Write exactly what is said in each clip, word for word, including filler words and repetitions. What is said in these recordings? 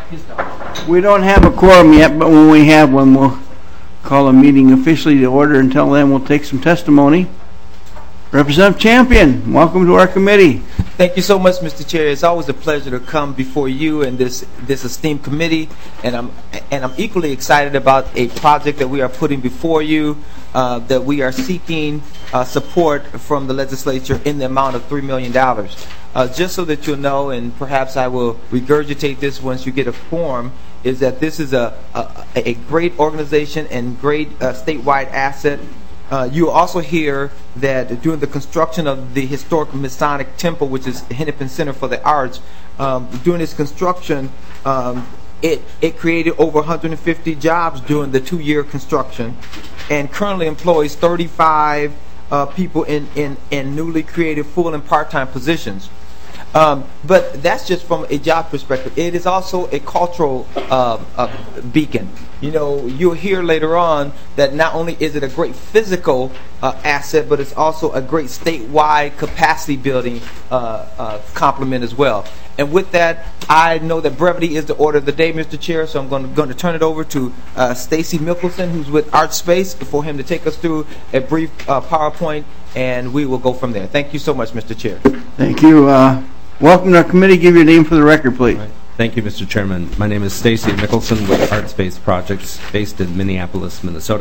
We don't have a quorum yet, but when we have one, we'll call a meeting officially to order. Until then, we'll take some testimony. Representative Champion, welcome to our committee. Thank you so much, Mister Chair. It's always a pleasure to come before you and this this esteemed committee, and I'm and I'm equally excited about a project that we are putting before you, uh, that we are seeking uh, support from the legislature in the amount of three million dollars. Uh, just so that you'll know, and perhaps I will regurgitate this once you get a form, is that this is a a, a great organization and great uh, statewide asset. Uh, you also hear that during the construction of the historic Masonic Temple, which is the Hennepin Center for the Arts, um, during its construction, um, it, it created over one hundred fifty jobs during the two-year construction, and currently employs thirty-five uh, people in, in, in newly created full and part-time positions. Um, but that's just from a job perspective. It is also a cultural uh, uh, beacon. You know, you'll hear later on that not only is it a great physical uh, asset, but it's also a great statewide capacity building uh, uh, complement as well. And with that, I know that brevity is the order of the day, Mister Chair, so I'm going to, going to turn it over to uh, Stacy Mickelson, who's with ArtSpace, for him to take us through a brief uh, PowerPoint, and we will go from there. Thank you so much, Mister Chair. Thank you. Uh, welcome to our committee. Give your name for the record, please. Right. Thank you, Mister Chairman. My name is Stacy Mickelson with ArtSpace Projects, based in Minneapolis, Minnesota.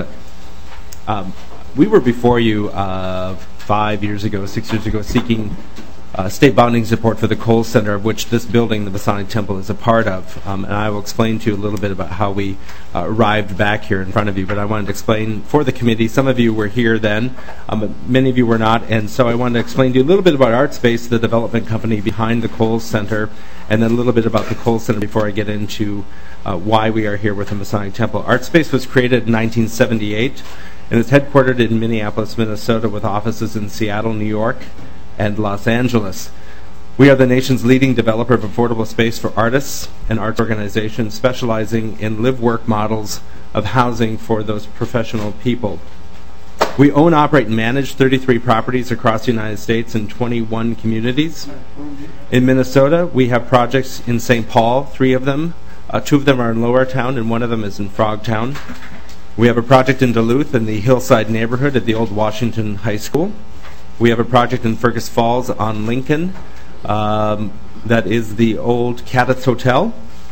Um, we were before you uh, five years ago, six years ago, seeking uh, state bonding support for the Kohl's Center, of which this building, the Masonic Temple, is a part of. Um, and I will explain to you a little bit about how we uh, arrived back here in front of you. But I wanted to explain for the committee. Some of you were here then, um, but many of you were not. And so I wanted to explain to you a little bit about ArtSpace, the development company behind the Kohl's Center, and then a little bit about the Kohl's Center before I get into uh, why we are here with the Masonic Temple. ArtSpace was created in nineteen seventy-eight, and it's headquartered in Minneapolis, Minnesota, with offices in Seattle, New York, and Los Angeles. We are the nation's leading developer of affordable space for artists and arts organizations, specializing in live-work models of housing for those professional people. We own, operate, and manage thirty-three properties across the United States in twenty-one communities. In Minnesota, we have projects in Saint Paul, three of them. Uh, two of them are in Lower Town, and one of them is in Frogtown. We have a project in Duluth in the Hillside neighborhood at the old Washington High School. We have a project in Fergus Falls on Lincoln. Um, that is the old Cadets Hotel.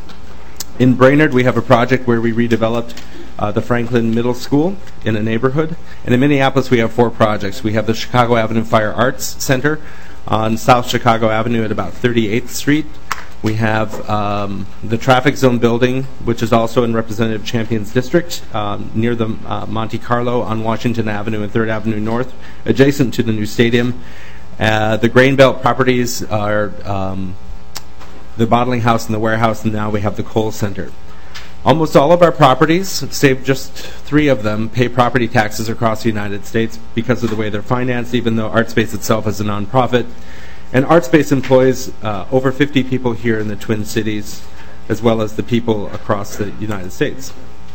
In Brainerd, we have a project where we redeveloped uh, the Franklin Middle School in a neighborhood. And in Minneapolis, we have four projects. We have the Chicago Avenue Fire Arts Center on South Chicago Avenue at about thirty-eighth Street. We have um, the Traffic Zone building, which is also in Representative Champion's district, um, near the uh, Monte Carlo on Washington Avenue and third Avenue North, adjacent to the new stadium. Uh, the Grain Belt properties are um, the bottling house and the warehouse, and now we have the Kohl's Center. Almost all of our properties, save just three of them, pay property taxes across the United States because of the way they're financed, even though ArtSpace itself is a nonprofit. And ArtSpace employs uh, over fifty people here in the Twin Cities, as well as the people across the United States.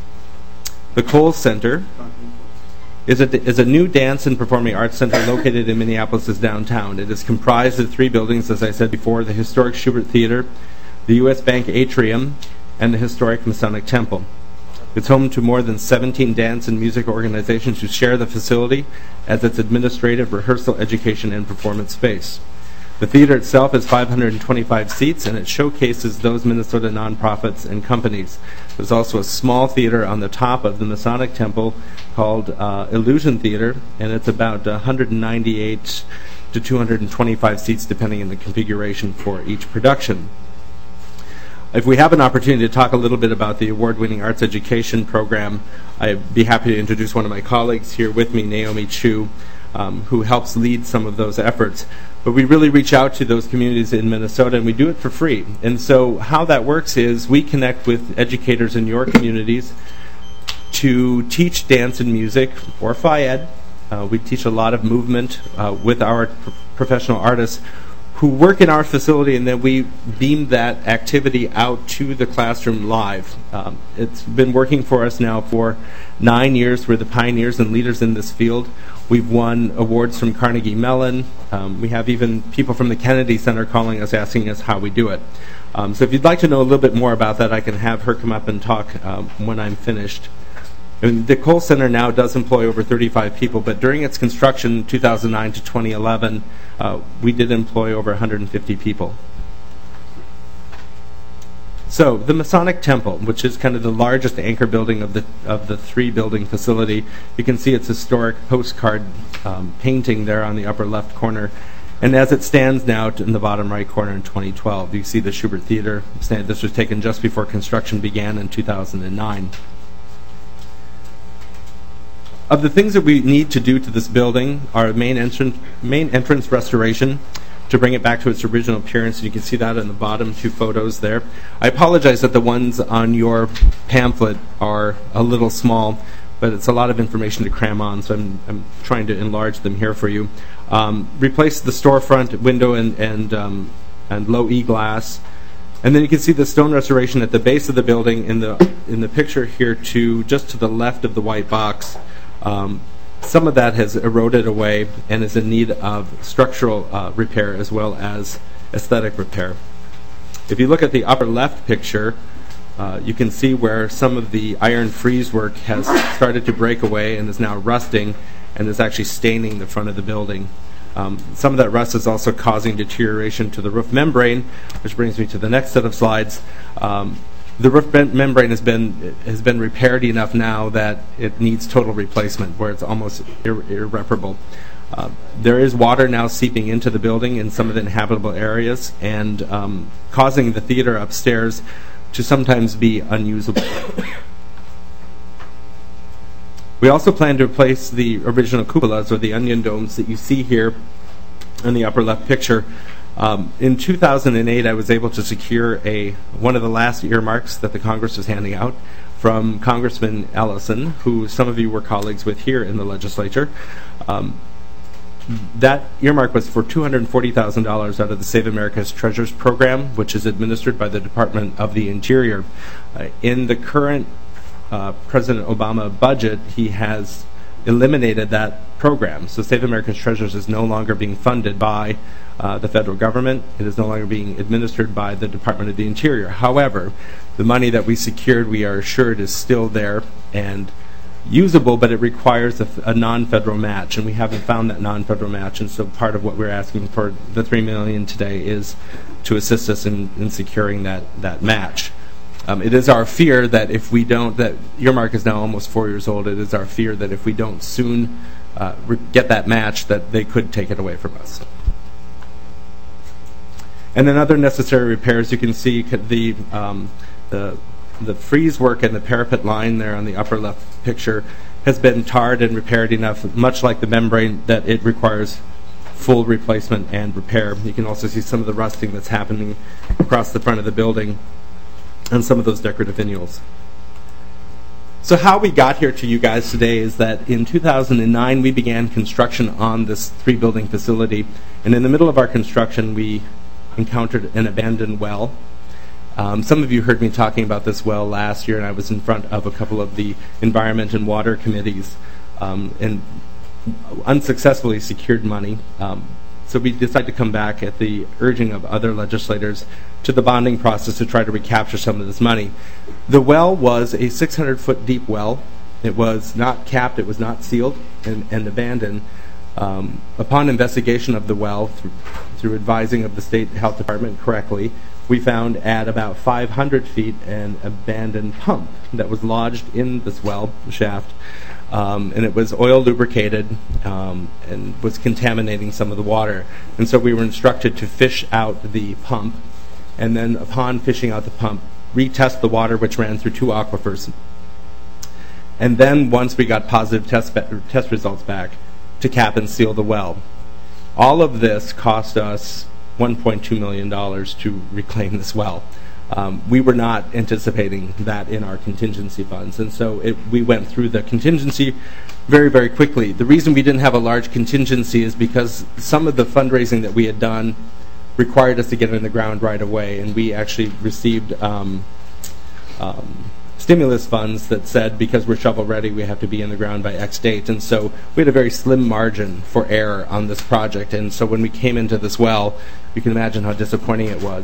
The Kohl's Center is a, is a new dance and performing arts center located in Minneapolis' downtown. It is comprised of three buildings, as I said before: the historic Schubert Theater, the U S Bank Atrium, and the historic Masonic Temple. It's home to more than seventeen dance and music organizations who share the facility as its administrative, rehearsal, education, and performance space. The theater itself has five hundred twenty-five seats, and it showcases those Minnesota nonprofits and companies. There's also a small theater on the top of the Masonic Temple called uh, Illusion Theater, and it's about one hundred ninety-eight to two hundred twenty-five seats, depending on the configuration for each production. If we have an opportunity to talk a little bit about the award-winning arts education program, I'd be happy to introduce one of my colleagues here with me, Naomi Chu, um, who helps lead some of those efforts. But we really reach out to those communities in Minnesota, and we do it for free. And so how that works is we connect with educators in your communities to teach dance and music, or Phi Ed. Uh, we teach a lot of movement uh, with our pro- professional artists who work in our facility, and then we beam that activity out to the classroom live. Um, it's been working for us now for nine years. We're the pioneers and leaders in this field. We've won awards from Carnegie Mellon. Um, we have even people from the Kennedy Center calling us, asking us how we do it. Um, so if you'd like to know a little bit more about that, I can have her come up and talk um, when I'm finished. And the Cole Center now does employ over thirty-five people, but during its construction, two thousand nine to twenty eleven, uh, we did employ over one hundred fifty people. So the Masonic Temple, which is kind of the largest anchor building of the of the three-building facility, you can see its historic postcard um, painting there on the upper left corner. And as it stands now in the bottom right corner in twenty twelve, you see the Schubert Theater. This was taken just before construction began in two thousand nine. Of the things that we need to do to this building are main entrance, main entrance restoration to bring it back to its original appearance. And you can see that in the bottom two photos there. I apologize that the ones on your pamphlet are a little small, but it's a lot of information to cram on, so I'm, I'm trying to enlarge them here for you. Um, replace the storefront window and, and, um, and low E glass. And then you can see the stone restoration at the base of the building in the, in the picture here to just to the left of the white box. Um, some of that has eroded away and is in need of structural uh, repair as well as aesthetic repair. If you look at the upper left picture, uh, you can see where some of the iron frieze work has started to break away and is now rusting and is actually staining the front of the building. Um, some of that rust is also causing deterioration to the roof membrane, which brings me to the next set of slides. Um, The roof membrane has been has been repaired enough now that it needs total replacement, where it's almost ir irreparable. Uh, there is water now seeping into the building in some of the inhabitable areas and um, causing the theater upstairs to sometimes be unusable. We also plan to replace the original cupolas, or the onion domes, that you see here in the upper left picture. Um, in two thousand eight, I was able to secure a one of the last earmarks that the Congress was handing out from Congressman Ellison, who some of you were colleagues with here in the legislature. Um, that earmark was for two hundred forty thousand dollars out of the Save America's Treasures program, which is administered by the Department of the Interior. Uh, in the current uh, President Obama budget, he has eliminated that program. So Save America's Treasures is no longer being funded by uh, the federal government. It is no longer being administered by the Department of the Interior. However, the money that we secured, we are assured, is still there and usable, but it requires a, a non-federal match, and we haven't found that non-federal match. And so part of what we're asking for the three million dollars today is to assist us in, in securing that, that match. Um, it is our fear that if we don't, that earmark is now almost four years old, it is our fear that if we don't soon uh, get that match, that they could take it away from us. And then other necessary repairs, you can see the, um, the, the frieze work and the parapet line there on the upper left picture has been tarred and repaired enough, much like the membrane, that it requires full replacement and repair. You can also see some of the rusting that's happening across the front of the building and some of those decorative finials. So how we got here to you guys today is that in two thousand nine we began construction on this three-building facility, and in the middle of our construction we encountered an abandoned well. Um, some of you heard me talking about this well last year, and I was in front of a couple of the Environment and Water Committees um, and unsuccessfully secured money. Um, So we decided to come back at the urging of other legislators to the bonding process to try to recapture some of this money. The well was a six hundred foot deep well. It was not capped, it was not sealed and, and abandoned. Um, upon investigation of the well, through, through advising of the State Health Department correctly, we found at about five hundred feet an abandoned pump that was lodged in this well shaft. Um, and it was oil lubricated um, and was contaminating some of the water. And so we were instructed to fish out the pump, and then upon fishing out the pump, retest the water, which ran through two aquifers. And then once we got positive test, test results back, to cap and seal the well. All of this cost us one point two million dollars to reclaim this well. Um, we were not anticipating that in our contingency funds, and so it, we went through the contingency very, very quickly. The reason we didn't have a large contingency is because some of the fundraising that we had done required us to get in the ground right away, and we actually received um, um, stimulus funds that said because we're shovel ready, we have to be in the ground by X date, and so we had a very slim margin for error on this project. And so when we came into this well, you can imagine how disappointing it was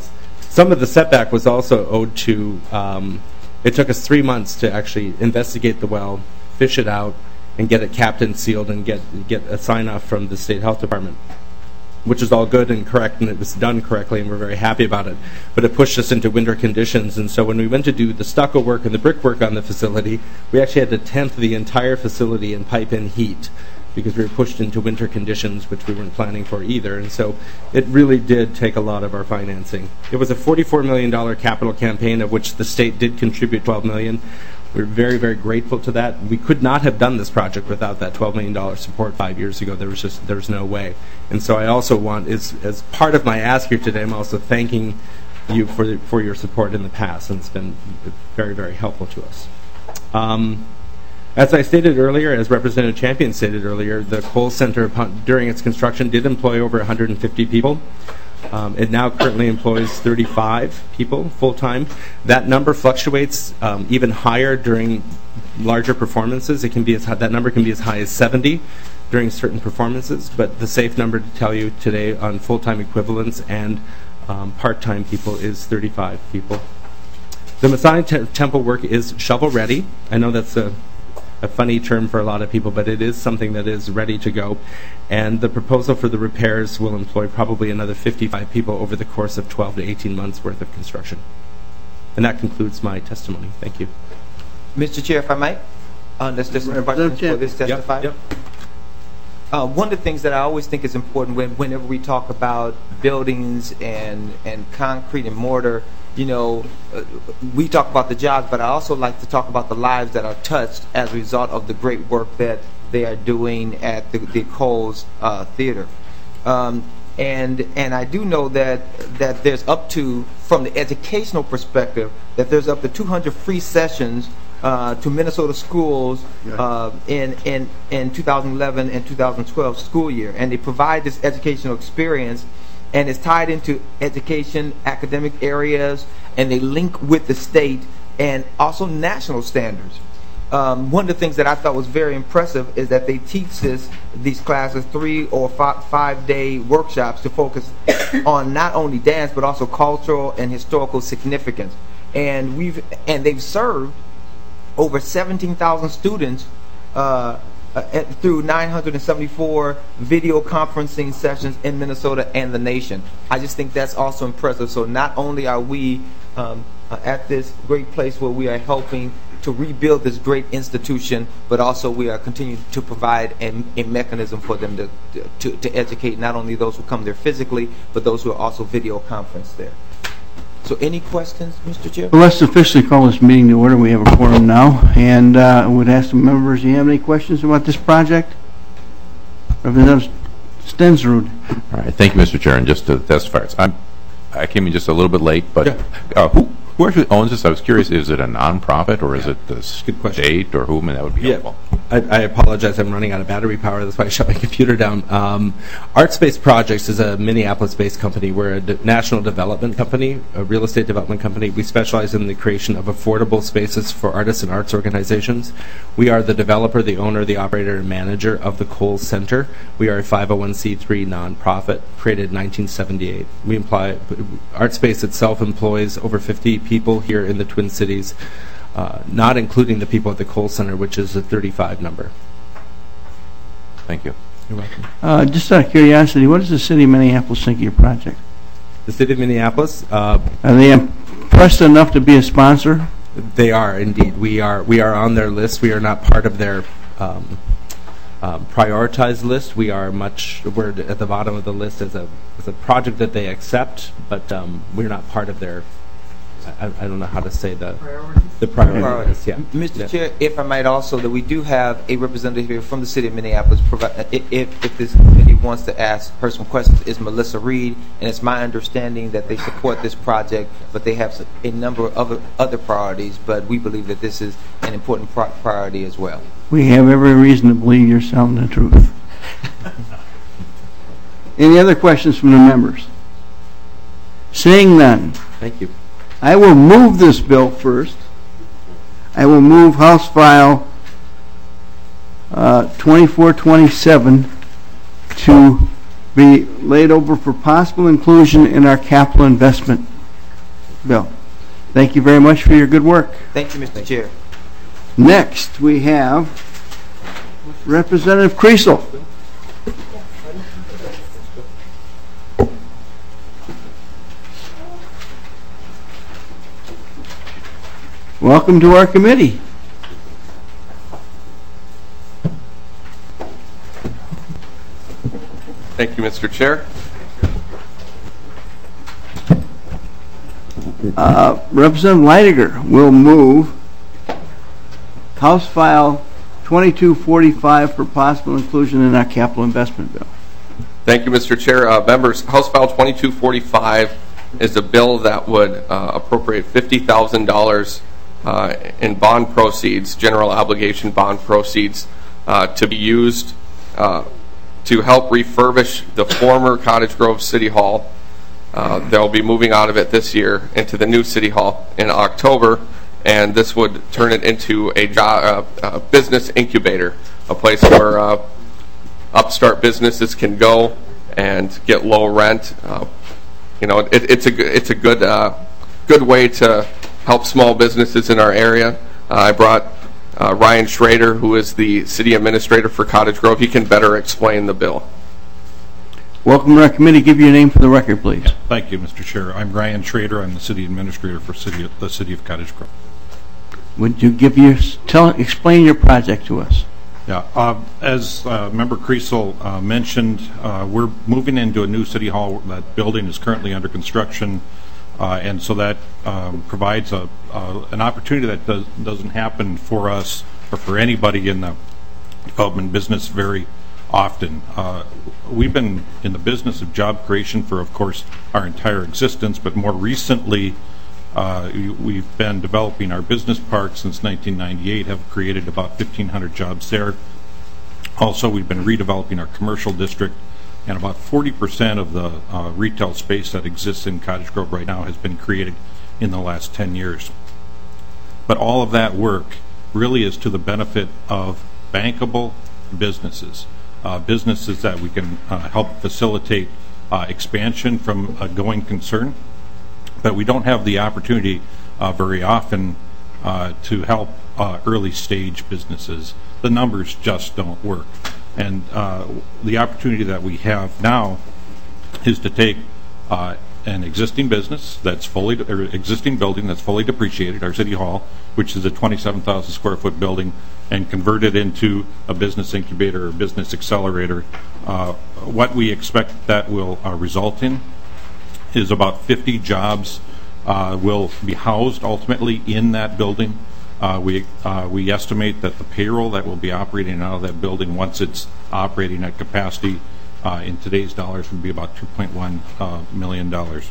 some of the setback was also owed to, um, it took us three months to actually investigate the well, fish it out, and get it capped and sealed and get, get a sign-off from the State Health Department, which is all good and correct, and it was done correctly, and we're very happy about it. But it pushed us into winter conditions, and so when we went to do the stucco work and the brickwork on the facility, we actually had to tent the entire facility and pipe in heat because we were pushed into winter conditions, which we weren't planning for either. And so it really did take a lot of our financing. It was a forty-four million dollars capital campaign, of which the state did contribute twelve million dollars. We're very, very grateful to that. We could not have done this project without that twelve million dollars support five years ago. There was just, there was no way. And so I also want, is, as part of my ask here today, I'm also thanking you for, the, for your support in the past, and it's been very, very helpful to us. Um, As I stated earlier, as Representative Champion stated earlier, the Kohl Center, upon, during its construction, did employ over one hundred fifty people. Um, it now currently employs thirty-five people full-time. That number fluctuates um, even higher during larger performances. It can be as high, that number can be as high as seventy during certain performances, but the safe number to tell you today on full-time equivalents and um, part-time people is thirty-five people. The Masonic te Temple work is shovel-ready. I know that's a a funny term for a lot of people, but it is something that is ready to go. And the proposal for the repairs will employ probably another fifty-five people over the course of twelve to eighteen months worth of construction. And that concludes my testimony. Thank you. Mister Chair, if I might, uh, let's listen to questions for this testifier. Yep, yep. Uh, one of the things that I always think is important when, whenever we talk about buildings and, and concrete and mortar, you know, uh, we talk about the jobs, but I also like to talk about the lives that are touched as a result of the great work that they are doing at the, the Kohl's uh, Theater. Um, and and I do know that that there's up to, from the educational perspective, that there's up to two hundred free sessions uh, to Minnesota schools uh, in, in, in two thousand eleven and two thousand twelve school year. And they provide this educational experience, and it's tied into education, academic areas, and they link with the state and also national standards. Um, one of the things that I thought was very impressive is that they teach this, these classes, three or five, five-day workshops to focus on not only dance but also cultural and historical significance. And we've and they've served over seventeen thousand students uh, Uh, through nine hundred seventy-four video conferencing sessions in Minnesota and the nation. I just think that's also impressive. So not only are we um, uh, at this great place where we are helping to rebuild this great institution, but also we are continuing to provide a, a mechanism for them to, to, to educate not only those who come there physically, but those who are also video conference there. So any questions, Mister Chair? Well, let's officially call this meeting to order. We have a quorum now, and uh, I would ask the members, do you have any questions about this project? Representative Stensrud. All right, thank you, Mister Chair. And just to the testifiers, I'm, I came in just a little bit late, but Yeah. uh, who, who actually owns this? I was curious, is it a nonprofit or is it the Good question. state or whom? And that would be Yeah, helpful. I, I apologize. I'm running out of battery power. That's why I shut my computer down. Um, Artspace Projects is a Minneapolis-based company. We're a de national development company, a real estate development company. We specialize in the creation of affordable spaces for artists and arts organizations. We are the developer, the owner, the operator, and manager of the Kohl Center. We are a five oh one c three nonprofit created in nineteen seventy-eight. We imply Artspace itself employs over fifty people here in the Twin Cities. Uh, not including the people at the Kohl Center, which is a thirty-five number. Thank you. You're welcome. Uh, just out of curiosity, what does the city of Minneapolis think of your project? The city of Minneapolis, uh, Are they impressed enough to be a sponsor? they are indeed. We are we are on their list. We are not part of their um, um, prioritized list. We are much we're at the bottom of the list as a as a project that they accept, but um, we're not part of their. I, I don't know how to say the priorities. The priorities, yeah. Mister Yeah. Chair, if I might also, that we do have a representative here from the city of Minneapolis. Provi- If, if, if this committee wants to ask her some questions, is Melissa Reed, and it's my understanding that they support this project, but they have a number of other, other priorities, but we believe that this is an important pri- priority as well. We have every reason to believe you're telling the truth. Any other questions from the members? Seeing none, Thank you. I will move this bill first. I will move House File uh, twenty-four twenty-seven to be laid over for possible inclusion in our capital investment bill. Thank you very much for your good work. Thank you, Mister Chair. Next, we have Representative Kriesel. Welcome to our committee. Thank you, Mister Chair. Uh, Representative Leidiger will move House File twenty-two forty-five for possible inclusion in our capital investment bill. Thank you, Mister Chair. Uh, members, House File twenty-two forty-five is a bill that would uh, appropriate fifty thousand dollars uh, in bond proceeds, general obligation bond proceeds, uh, to be used uh, to help refurbish the former Cottage Grove City Hall. Uh, they'll be moving out of it this year into the new City Hall in October, and this would turn it into a, job, uh, a business incubator, a place where uh, upstart businesses can go and get low rent. Uh, you know, it, it's a it's a good uh, good way to help small businesses in our area. Uh, I brought uh, Ryan Schrader, who is the city administrator for Cottage Grove. He can better explain the bill. Welcome to our committee. Give your name for the record, please. Thank you, Mister Chair. I'm Ryan Schrader. I'm the city administrator for city, the city of Cottage Grove. Would you give your tell explain your project to us? Yeah, uh, as uh, Member Kriesel uh, mentioned, uh, we're moving into a new city hall. That building is currently under construction, uh, and so that um, provides a uh, an opportunity that does, doesn't happen for us or for anybody in the development business very often. Uh, we've been in the business of job creation for, of course, our entire existence, but more recently, uh, we've been developing our business park since nineteen ninety-eight, have created about fifteen hundred jobs there. Also, we've been redeveloping our commercial district, and about forty percent of the uh, retail space that exists in Cottage Grove right now has been created in the last ten years. But all of that work really is to the benefit of bankable businesses. Uh, businesses that we can uh, help facilitate uh, expansion from a going concern, but we don't have the opportunity uh, very often uh, to help uh, early stage businesses. The numbers just don't work, and uh, the opportunity that we have now is to take uh, an existing business that's fully, or existing building that's fully depreciated, our city hall, which is a twenty-seven thousand square foot building, and convert it into a business incubator or business accelerator. Uh, what we expect that will uh, result in is about fifty jobs uh, will be housed ultimately in that building. Uh, we uh, we estimate that the payroll that will be operating out of that building once it's operating at capacity uh, in today's dollars would be about two point one uh, million dollars.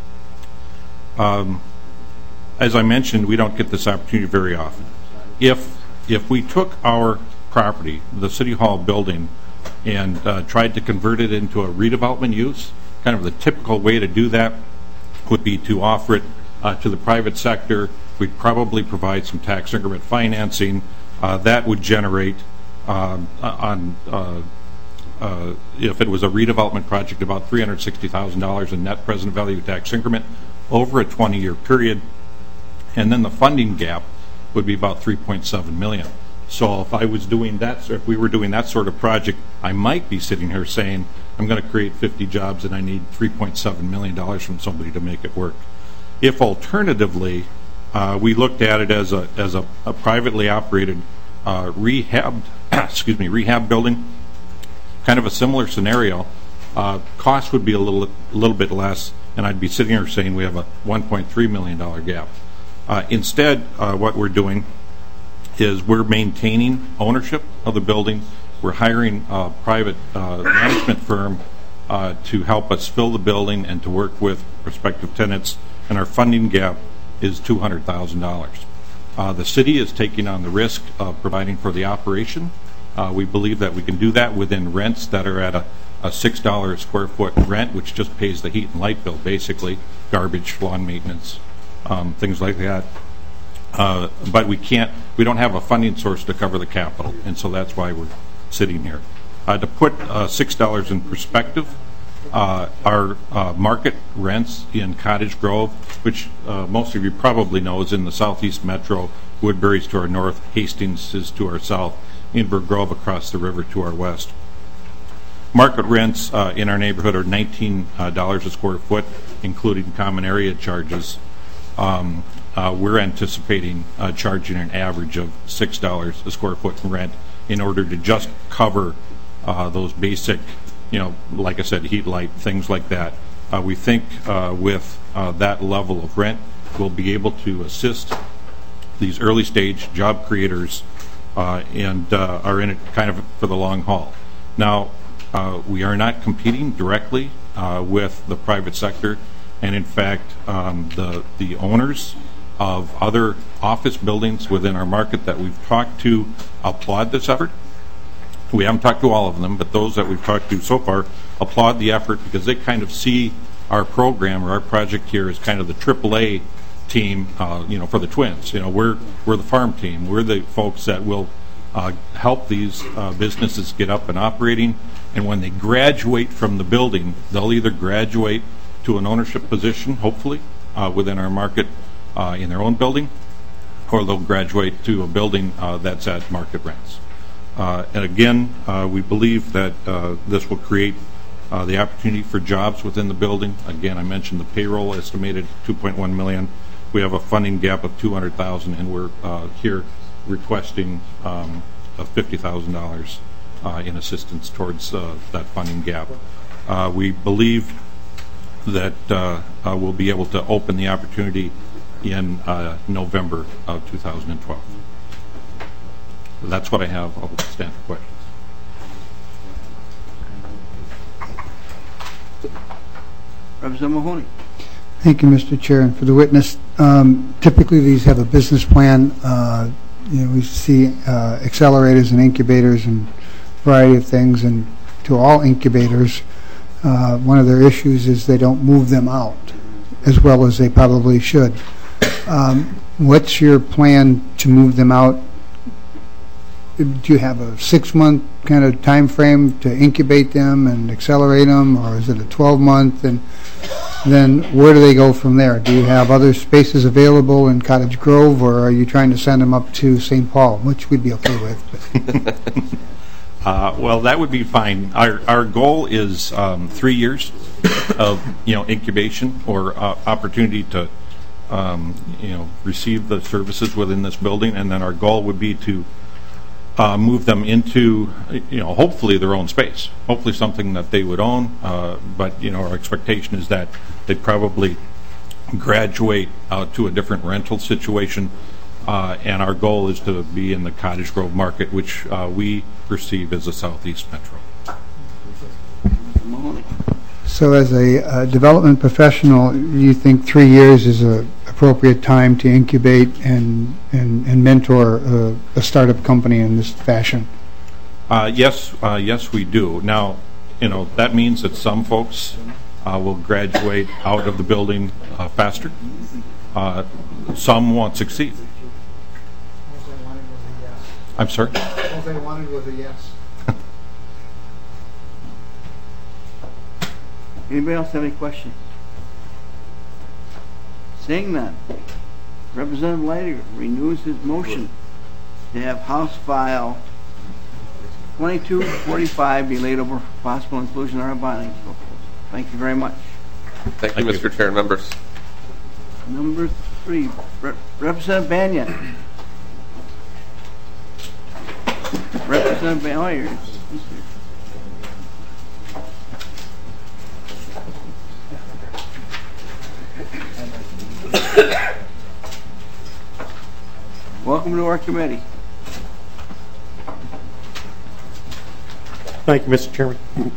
Um, as I mentioned, we don't get this opportunity very often. If If we took our property, the City Hall building, and uh, tried to convert it into a redevelopment use, kind of the typical way to do that would be to offer it uh, to the private sector. We'd probably provide some tax increment financing. Uh, that would generate, uh, on uh, uh, if it was a redevelopment project, about three hundred sixty thousand dollars in net present value tax increment over a twenty year period. And then the funding gap would be about three point seven million dollars. So if I was doing that, if we were doing that sort of project, I might be sitting here saying, I'm going to create fifty jobs and I need three point seven million dollars from somebody to make it work. If alternatively, uh, we looked at it as a as a, a privately operated uh, rehab, excuse me, rehab building, kind of a similar scenario, uh, cost would be a little a little bit less, and I'd be sitting here saying we have a one point three million dollars gap. Uh, instead, uh, what we're doing is we're maintaining ownership of the building. We're hiring a private uh, management firm uh, to help us fill the building and to work with prospective tenants, and our funding gap is two hundred thousand dollars. Uh, the city is taking on the risk of providing for the operation. Uh, we believe that we can do that within rents that are at a, a six dollars a square foot rent, which just pays the heat and light bill, basically, garbage, lawn maintenance, Um, things like that. Uh, but we can't, we don't have a funding source to cover the capital, and so that's why we're sitting here. Uh, to put uh, six dollars in perspective, Uh, our uh, market rents in Cottage Grove, which uh, most of you probably know is in the southeast metro, Woodbury's to our north, Hastings is to our south, Inver Grove across the river to our west. Market rents uh, in our neighborhood are nineteen dollars a square foot, including common area charges. Um, uh, we're anticipating uh, charging an average of six dollars a square foot in rent in order to just cover uh, those basic, you know, like I said, heat, light, things like that. Uh, we think uh, with uh, that level of rent, we'll be able to assist these early stage job creators uh, and uh, are in it kind of for the long haul. Now, uh, we are not competing directly uh, with the private sector, and in fact, um, the, the owners of other office buildings within our market that we've talked to applaud this effort. We haven't talked to all of them, but those that we've talked to so far applaud the effort because they kind of see our program or our project here as kind of the triple A team, uh, you know, for the Twins. You know, we're we're the farm team. We're the folks that will uh, help these uh, businesses get up and operating. And when they graduate from the building, they'll either graduate to an ownership position, hopefully, uh, within our market uh, in their own building, or they'll graduate to a building uh, that's at market rents. Uh, and again, uh, we believe that uh, this will create uh, the opportunity for jobs within the building. Again, I mentioned the payroll estimated two point one million dollars. We have a funding gap of two hundred thousand dollars, and we're uh, here requesting um, fifty thousand dollars uh, in assistance towards uh, that funding gap. Uh, we believe that uh, uh, we'll be able to open the opportunity in uh, November of two thousand twelve. That's what I have. I'll stand for questions. Representative Mahoney. Thank you, Mister Chair. And for the witness, um, typically these have a business plan. Uh, you know, we see uh, accelerators and incubators and a variety of things. And to all incubators, uh, one of their issues is they don't move them out as well as they probably should. Um, what's your plan to move them out? Do you have a six-month kind of time frame to incubate them and accelerate them, or is it a twelve-month? And then where do they go from there? Do you have other spaces available in Cottage Grove, or are you trying to send them up to Saint Paul, which we'd be okay with? uh, well, that would be fine. Our our goal is um, three years of you know incubation or uh, opportunity to um, you know receive the services within this building, and then our goal would be to Uh, move them into, you know, hopefully their own space, hopefully something that they would own. Uh, but you know, our expectation is that they'd probably graduate uh, to a different rental situation. Uh, and our goal is to be in the Cottage Grove market, which uh, we perceive as a southeast metro. So, as a uh, development professional, you think three years is a appropriate time to incubate and and, and mentor uh, a startup company in this fashion? Uh, yes, uh, yes, we do. Now, you know, that means that some folks uh, will graduate out of the building uh, faster. Uh, some won't succeed. I'm sorry? All they wanted was a yes. Anybody else have any questions? Seeing none, Representative Leidinger renews his motion to have House File twenty-two forty-five be laid over for possible inclusion in our binding proposal. Thank you very much. Thank you, Mister Chair and members. Number three, Re Representative Banyan. Representative Banyan. Oh, you're, welcome to our committee. Thank you, Mister Chairman.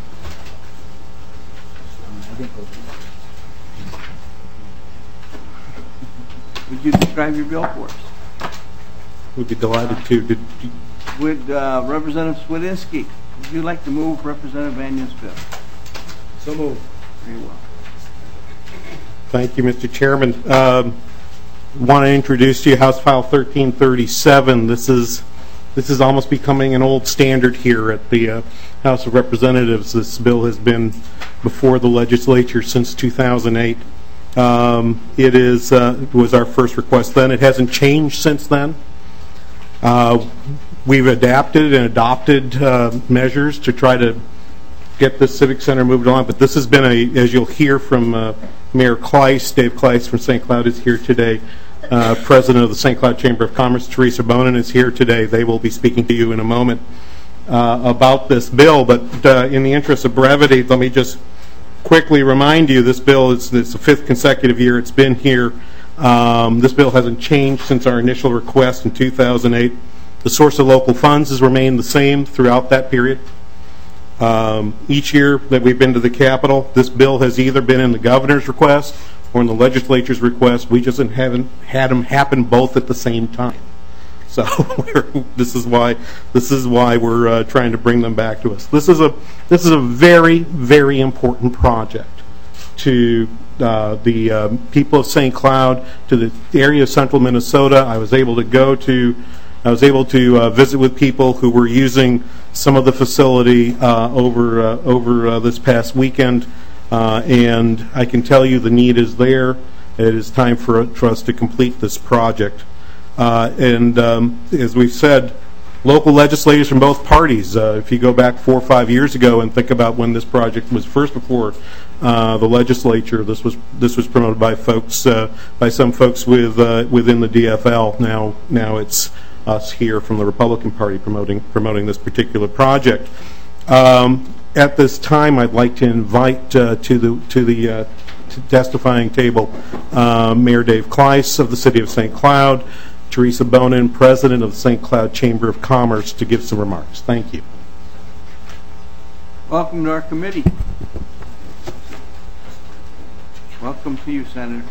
Would you describe your bill for us? We'd be delighted to. Did you... Would uh, Representative Swedinski, would you like to move Representative Banyan's bill? So moved. Very well. Thank you, Mister Chairman. Um, want to introduce to you House File thirteen thirty-seven. This is this is almost becoming an old standard here at the uh, House of Representatives. This bill has been before the legislature since two thousand eight. Um, it is uh, was our first request then. It hasn't changed since then. Uh, we've adapted and adopted uh, measures to try to get the Civic Center moved along, but this has been a, as you'll hear from uh, Mayor Kleiss, Dave Kleiss from Saint Cloud is here today. Uh, President of the Saint Cloud Chamber of Commerce, Teresa Bonin, is here today. They will be speaking to you in a moment uh, about this bill, but uh, in the interest of brevity, let me just quickly remind you, this bill is it's the fifth consecutive year it's been here. Um, this bill hasn't changed since our initial request in two thousand eight. The source of local funds has remained the same throughout that period. Um, each year that we've been to the Capitol, this bill has either been in the governor's request or in the legislature's request. We just haven't had them happen both at the same time. So we're, this is why this is why we're uh, trying to bring them back to us. This is a this is a very very important project to uh, the uh, people of Saint Cloud, to the area of central Minnesota. I was able to go to I was able to uh, visit with people who were using some of the facility uh, over uh, over uh, this past weekend, uh, and I can tell you the need is there. It is time for, for us to complete this project. Uh, and um, as we've said, local legislators from both parties, uh, if you go back four or five years ago and think about when this project was first before uh, the legislature, this was this was promoted by folks uh, by some folks with uh, within the D F L. Now now it's us here from the Republican Party promoting promoting this particular project. Um, at this time, I'd like to invite uh, to the to the uh, to testifying table uh, Mayor Dave Kleiss of the City of Saint Cloud, Teresa Bonin, President of the Saint Cloud Chamber of Commerce, to give some remarks. Thank you. Welcome to our committee. Welcome to you, Senator.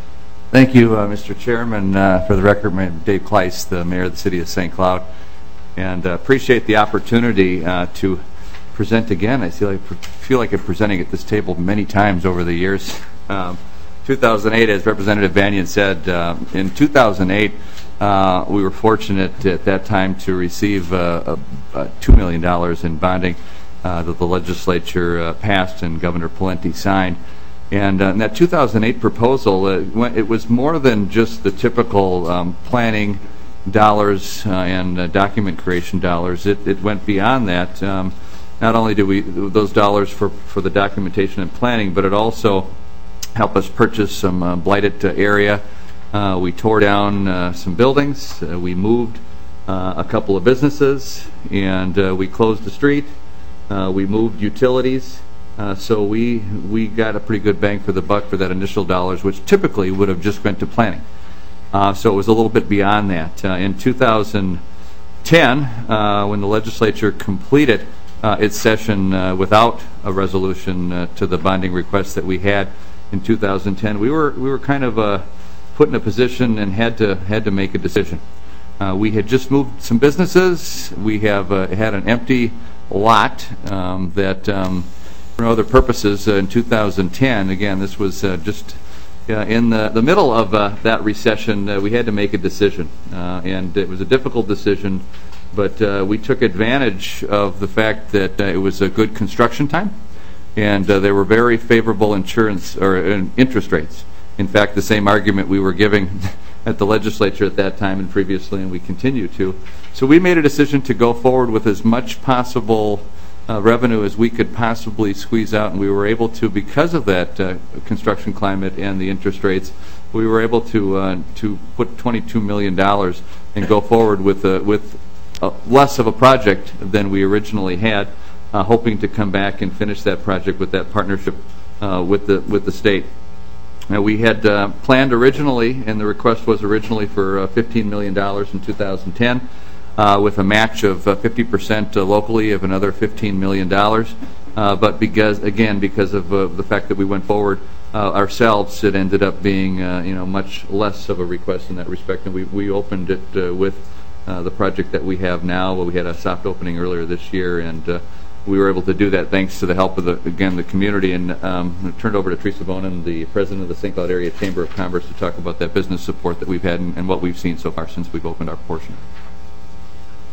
Thank you, uh, Mister Chairman. Uh, for the record, my name is Dave Kleiss, the Mayor of the City of Saint Cloud, and uh, appreciate the opportunity uh, to present again. I feel like, feel like I'm presenting at this table many times over the years. Um, two thousand eight, as Representative Banyan said, uh, in two thousand eight, uh, we were fortunate at that time to receive uh, uh, two million dollars in bonding uh, that the legislature uh, passed and Governor Pawlenty signed. And uh, in that two thousand eight proposal, uh, went, it was more than just the typical um, planning dollars uh, and uh, document creation dollars. It, it went beyond that. Um, not only do we those dollars for, for the documentation and planning, but it also helped us purchase some uh, blighted uh, area. Uh, we tore down uh, some buildings. Uh, we moved uh, a couple of businesses, and uh, we closed the street. Uh, we moved utilities. Uh, so we we got a pretty good bang for the buck for that initial dollars, which typically would have just went to planning. Uh, so it was a little bit beyond that. Uh, in two thousand ten, uh, when the legislature completed uh, its session uh, without a resolution uh, to the bonding request that we had in two thousand ten, we were we were kind of uh, put in a position and had to had to make a decision. Uh, we had just moved some businesses. We have uh, had an empty lot um, that. Um, For other purposes, uh, in two thousand ten, again, this was uh, just uh, in the, the middle of uh, that recession. Uh, we had to make a decision, uh, and it was a difficult decision, but uh, we took advantage of the fact that uh, it was a good construction time, and uh, there were very favorable insurance or uh, interest rates. In fact, the same argument we were giving at the legislature at that time and previously, and we continue to. So we made a decision to go forward with as much possible Uh, revenue as we could possibly squeeze out, and we were able to, because of that uh, construction climate and the interest rates, we were able to uh, to put twenty-two million dollars and go forward with uh, with uh, less of a project than we originally had, uh, hoping to come back and finish that project with that partnership uh, with the with the state. Now, we had uh, planned originally, and the request was originally for uh, fifteen million dollars in two thousand ten. Uh, with a match of uh, fifty percent uh, locally of another fifteen million dollars. Uh, but because, again, because of uh, the fact that we went forward uh, ourselves, it ended up being uh, you know, much less of a request in that respect. And we, we opened it uh, with uh, the project that we have now. Well, we had a soft opening earlier this year, and uh, we were able to do that thanks to the help of, the again, the community. And um, I turned over to Teresa Bonin, the president of the Saint Cloud Area Chamber of Commerce, to talk about that business support that we've had and, and what we've seen so far since we've opened our portion.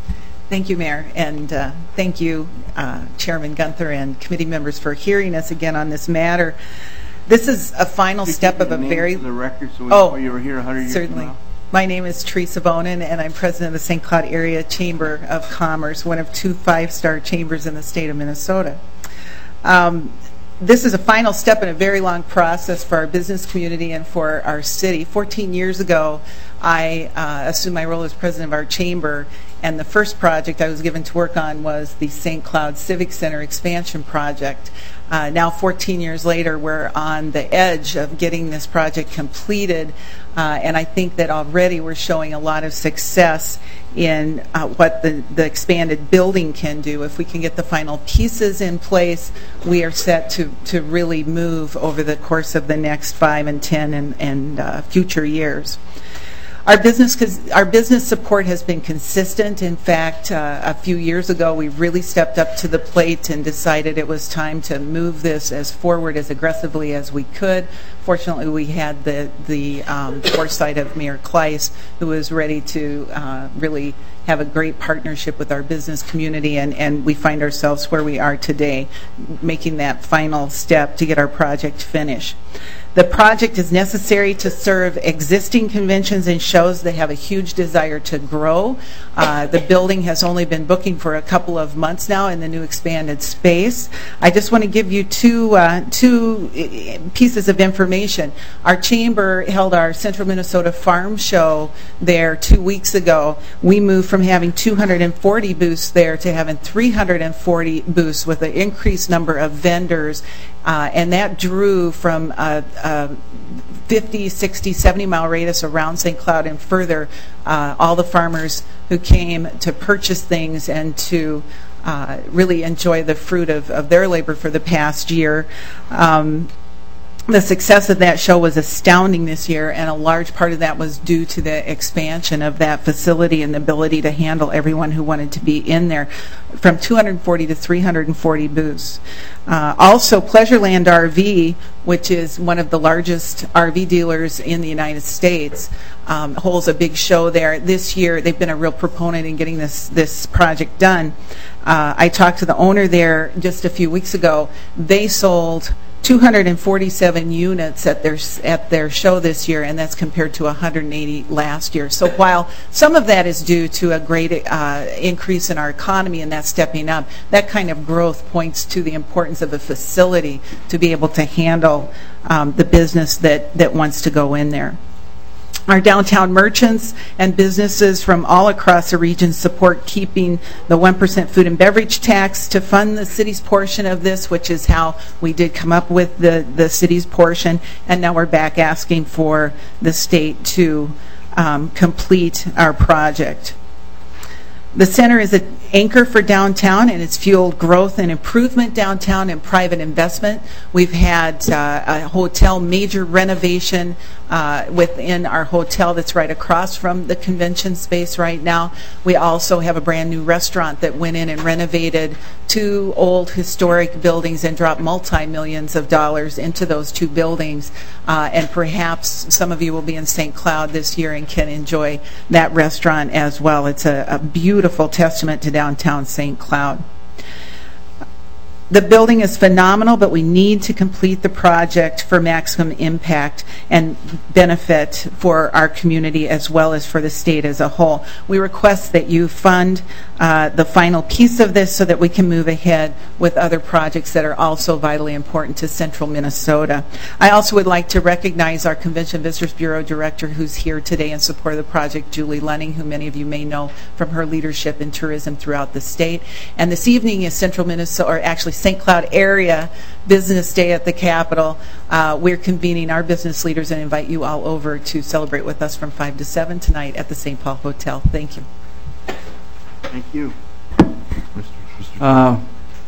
Thank you, Mayor, and uh, thank you, uh, Chairman Gunther and committee members for hearing us again on this matter. This is a final Could you step give of a the name very... for the record so we Oh, know you were here one hundred years certainly. from now? My name is Teresa Bonin, and I'm president of the Saint Cloud Area Chamber of Commerce, one of two five-star chambers in the state of Minnesota. Um, This is a final step in a very long process for our business community and for our city. fourteen years ago, I uh, assumed my role as president of our chamber, and the first project I was given to work on was the Saint Cloud Civic Center expansion project. Uh, now, fourteen years later, we're on the edge of getting this project completed, uh, and I think that already we're showing a lot of success in uh, what the, the expanded building can do. If we can get the final pieces in place, we are set to, to really move over the course of the next five and ten and, and uh, future years. Our business, our business support has been consistent. In fact, uh, a few years ago, we really stepped up to the plate and decided it was time to move this as forward as aggressively as we could. Fortunately, we had the, the um, foresight of Mayor Kleiss, who was ready to uh, really have a great partnership with our business community, and, and we find ourselves where we are today, making that final step to get our project finished. The project is necessary to serve existing conventions and shows that have a huge desire to grow. Uh, the building has only been booking for a couple of months now in the new expanded space. I just want to give you two, uh, two pieces of information. Our chamber held our Central Minnesota Farm Show there two weeks ago. We moved from having two hundred forty booths there to having three hundred forty booths with an increased number of vendors. Uh, and that drew from a, a fifty, sixty, seventy mile radius around Saint Cloud and further uh, all the farmers who came to purchase things and to uh, really enjoy the fruit of, of their labor for the past year. Um, The success of that show was astounding this year, and a large part of that was due to the expansion of that facility and the ability to handle everyone who wanted to be in there, from two hundred forty to three hundred forty booths. Uh, also, Pleasureland R V, which is one of the largest R V dealers in the United States, um, holds a big show there. This year, they've been a real proponent in getting this, this project done. Uh, I talked to the owner there just a few weeks ago. They sold two hundred forty-seven units at their at their show this year, and that's compared to one hundred eighty last year. So while some of that is due to a great uh, increase in our economy and that stepping up, that kind of growth points to the importance of a facility to be able to handle um, the business that, that wants to go in there. Our downtown merchants and businesses from all across the region support keeping the one percent food and beverage tax to fund the city's portion of this, which is how we did come up with the, the city's portion. And now we're back asking for the state to um, complete our project. The center is an anchor for downtown, and it's fueled growth and improvement downtown and private investment. We've had uh, a hotel major renovation uh, within our hotel that's right across from the convention space right now. We also have a brand new restaurant that went in and renovated two old historic buildings and dropped multi-millions of dollars into those two buildings. Uh, and perhaps some of you will be in Saint Cloud this year and can enjoy that restaurant as well. It's a, a beautiful testament to downtown Saint Cloud. The building is phenomenal, but we need to complete the project for maximum impact and benefit for our community as well as for the state as a whole. We request that you fund uh, the final piece of this so that we can move ahead with other projects that are also vitally important to central Minnesota. I also would like to recognize our Convention Visitors Bureau Director who's here today in support of the project, Julie Lenning, who many of you may know from her leadership in tourism throughout the state. And this evening is Central Minnesota, or actually Saint Cloud Area Business Day at the Capitol. Uh, we're convening our business leaders and invite you all over to celebrate with us from five to seven tonight at the Saint Paul Hotel. Thank you. Thank you. Mister Mister Uh,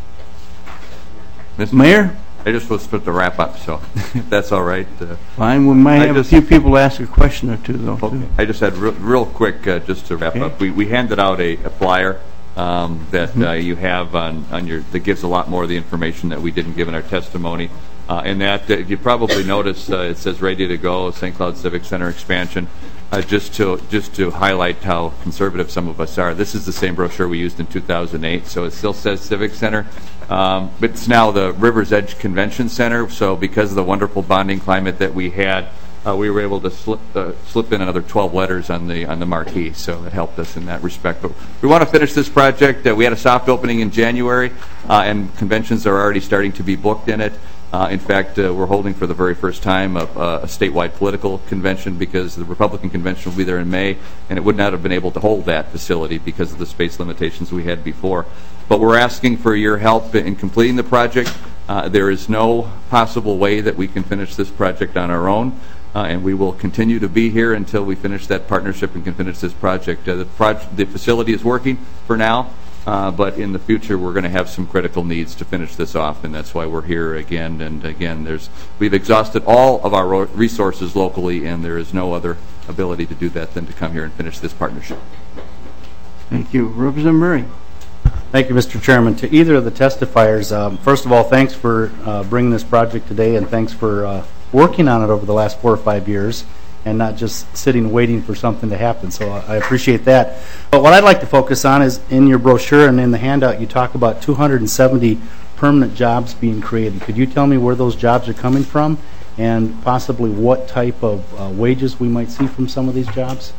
Mister Mayor? I just was supposed to wrap up, so if that's all right. Uh, Fine. We might I have just- a few people ask a question or two, though. okay. Too. I just had real, real quick, uh, just to wrap Okay. up. We, we handed out a, a flyer um, that uh, you have on, on your, that gives a lot more of the information that we didn't give in our testimony. Uh, and that, uh, you probably noticed, uh, it says ready to go, Saint Cloud Civic Center expansion. uh, just to just to highlight how conservative some of us are. This is the same brochure we used in two thousand eight, so it still says Civic Center, um, but it's now the Rivers Edge Convention Center. So because of the wonderful bonding climate that we had, uh, we were able to slip uh, slip in another twelve letters on the on the marquee. So it helped us in that respect. But we want to finish this project. Uh, we had a soft opening in January, uh, and conventions are already starting to be booked in it. Uh, in fact, uh, we're holding for the very first time a, a statewide political convention because the Republican convention will be there in May, and it would not have been able to hold that facility because of the space limitations we had before. But we're asking for your help in completing the project. Uh, there is no possible way that we can finish this project on our own, uh, and we will continue to be here until we finish that partnership and can finish this project. Uh, the, project the facility is working for now. Uh, but in the future, we're going to have some critical needs to finish this off, and that's why we're here again. And again, there's we've exhausted all of our resources locally, and there is no other ability to do that than to come here and finish this partnership. Thank you. Representative Murray. Thank you, Mister Chairman. To either of the testifiers, um, first of all, thanks for uh, bringing this project today, and thanks for uh, working on it over the last four or five years. And not just sitting waiting for something to happen. So I appreciate that. But what I'd like to focus on is in your brochure and in the handout, you talk about two hundred seventy permanent jobs being created. Could you tell me where those jobs are coming from and possibly what type of uh, wages we might see from some of these jobs?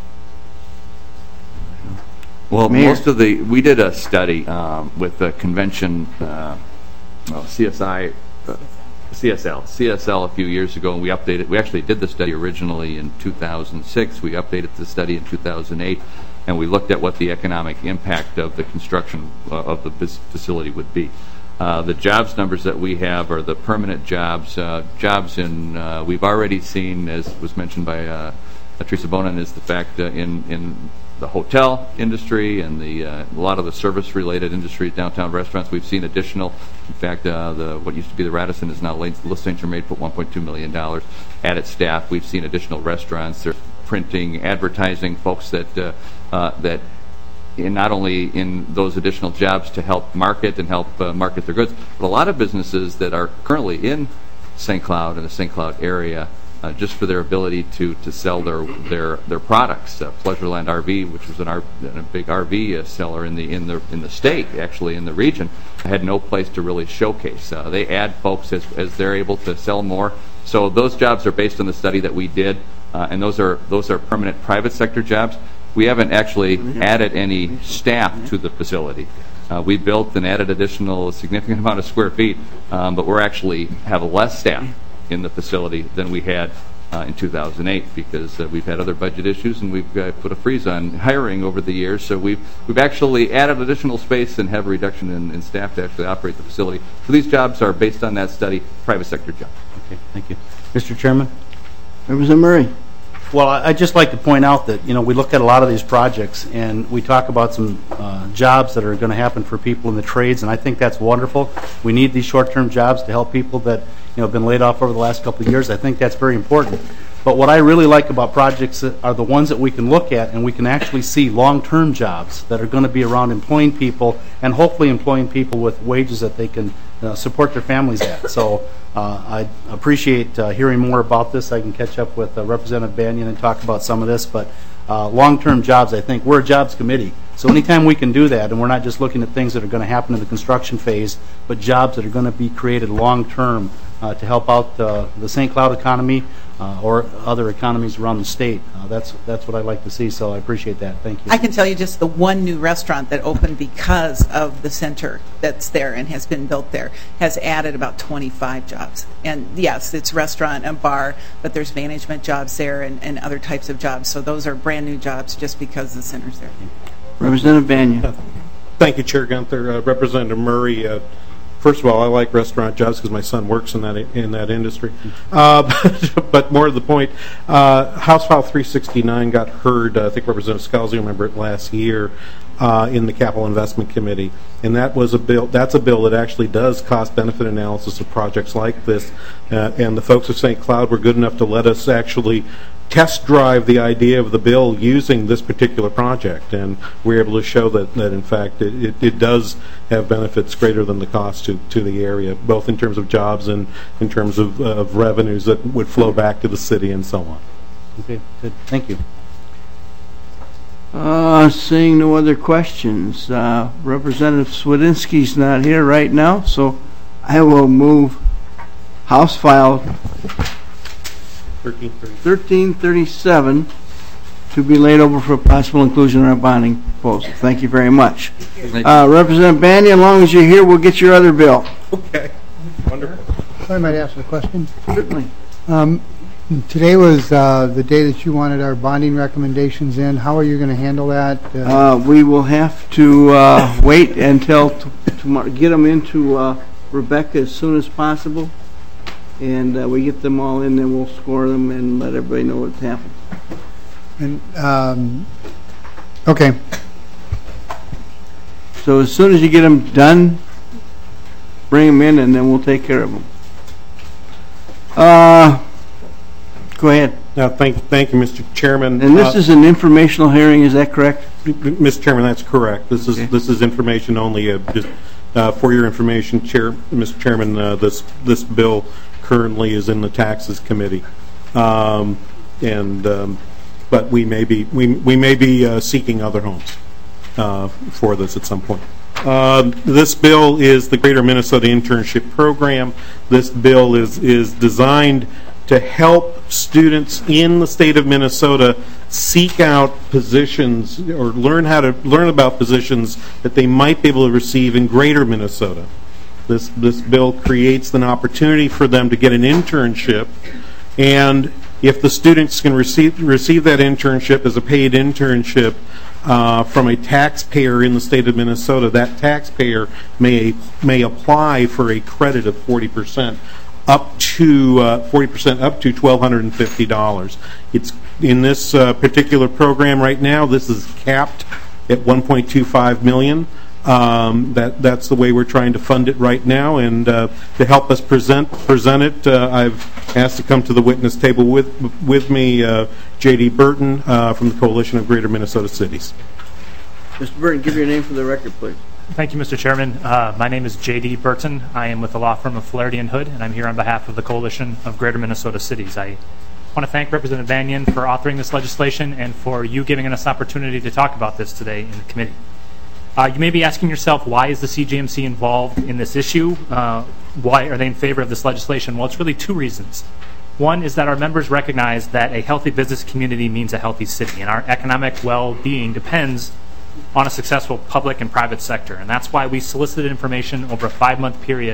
Well, Mayor. most of the, we did a study um, with the convention, uh, well, C S I, uh, C S L, C S L a few years ago, and we updated. We actually did the study originally in two thousand six. We updated the study in two thousand eight, and we looked at what the economic impact of the construction uh, of the facility would be. Uh, the jobs numbers that we have are the permanent jobs. Uh, jobs in uh, we've already seen, as was mentioned by uh, Teresa Bonin, is the fact uh, in in the hotel industry and the uh, a lot of the service-related industries, downtown restaurants. We've seen additional. In fact, uh, the what used to be the Radisson is now Le Saint Germain, put one point two million dollars at its staff. We've seen additional restaurants. There's printing, advertising, folks that uh, uh, that in not only in those additional jobs to help market and help uh, market their goods, but a lot of businesses that are currently in Saint Cloud and the Saint Cloud area. Uh, just for their ability to, to sell their their their products. Uh, Pleasureland R V, which was an R, a big R V uh, seller in the in the in the state, actually in the region, had no place to really showcase. Uh, they add folks as as they're able to sell more. So those jobs are based on the study that we did, uh, and those are those are permanent private sector jobs. We haven't actually added any staff to the facility. Uh, we built and added additional significant amount of square feet, um, but we're actually have less staff in the facility than we had uh, in two thousand eight because uh, we've had other budget issues and we've uh, put a freeze on hiring over the years. So we've we've actually added additional space and have a reduction in, in staff to actually operate the facility. So these jobs are based on that study, private sector jobs. Okay, thank you, Mister Chairman. Representative Murray. Well, I'd just like to point out that, you know, we look at a lot of these projects and we talk about some uh, jobs that are going to happen for people in the trades, and I think that's wonderful. We need these short-term jobs to help people that, you know, have been laid off over the last couple of years. I think that's very important. But what I really like about projects are the ones that we can look at and we can actually see long-term jobs that are going to be around employing people and hopefully employing people with wages that they can uh, support their families at. So uh, I appreciate uh, hearing more about this. I can catch up with uh, Representative Banyan and talk about some of this. But uh, long-term jobs, I think, we're a jobs committee. So anytime we can do that, and we're not just looking at things that are going to happen in the construction phase, but jobs that are going to be created long-term uh, to help out uh, the Saint Cloud economy uh, or other economies around the state. Uh, that's that's what I'd like to see, so I appreciate that. Thank you. I can tell you just the one new restaurant that opened because of the center that's there and has been built there has added about twenty-five jobs. And yes, it's restaurant and bar, but there's management jobs there and, and other types of jobs. So those are brand new jobs just because the center's there. Representative Banyan. Thank you, Chair Gunther. Uh, Representative Murray, uh, first of all, I like restaurant jobs because my son works in that in that industry. Uh, but, but more to the point, uh, House File three sixty-nine got heard, uh, I think Representative Scalzi remember it last year, uh, in the Capital Investment Committee. And that was a bill, that's a bill that actually does cost-benefit analysis of projects like this. Uh, and the folks of Saint Cloud were good enough to let us actually test drive the idea of the bill using this particular project, and we're able to show that, that in fact it, it, it does have benefits greater than the cost to, to the area, both in terms of jobs and in terms of, of revenues that would flow back to the city and so on. Okay, good. Thank you. Uh, seeing no other questions, uh, Representative Swedinsky's not here right now, so I will move House File thirteen thirty-seven to be laid over for possible inclusion in our bonding proposal. Thank you very much. Uh, Representative Bandy, as long as you're here, we'll get your other bill. Okay. Wonderful. I might ask a question. Certainly. Um, today was uh, the day that you wanted our bonding recommendations in. How are you going to handle that? Uh, Uh, we will have to uh, wait until t- tomorrow, get them into uh, Rebecca as soon as possible, and uh, we get them all in, then we'll score them and let everybody know what's happened. and um, okay. So as soon as you get them done, bring them in, and then we'll take care of them. Uh, go ahead. Uh, thank, thank you, Mister Chairman. And this Uh, is an informational hearing, is that correct? Mister Chairman, that's correct. This is Okay. this is information only. Uh, just uh, for your information, Chair, Mister Chairman, uh, this this bill currently is in the Taxes Committee, um, and um, but we may be we we may be uh, seeking other homes uh, for this at some point. Uh, this bill is the Greater Minnesota Internship Program. This bill is is designed to help students in the state of Minnesota seek out positions or learn how to learn about positions that they might be able to receive in Greater Minnesota. This this bill creates an opportunity for them to get an internship, and if the students can receive receive that internship as a paid internship uh, from a taxpayer in the state of Minnesota, that taxpayer may may apply for a credit of forty percent. Up to uh, forty percent, up to one thousand two hundred fifty dollars. It's in this uh, particular program right now. This is capped at one point two five million dollars. Um, that that's the way we're trying to fund it right now. And uh, to help us present present it, uh, I've asked to come to the witness table with with me uh, J D Burton uh, from the Coalition of Greater Minnesota Cities. Mister Burton, give your name for the record, please. Thank you, Mister Chairman. Uh, my name is J D Burton. I am with the law firm of Flaherty and Hood, and I'm here on behalf of the Coalition of Greater Minnesota Cities. I want to thank Representative Banyan for authoring this legislation and for you giving us opportunity to talk about this today in the committee. Uh, you may be asking yourself, why is the C G M C involved in this issue? Uh, why are they in favor of this legislation? Well, it's really two reasons. One is that our members recognize that a healthy business community means a healthy city, and our economic well-being depends on a successful public and private sector. And that's why we solicited information over a five-month period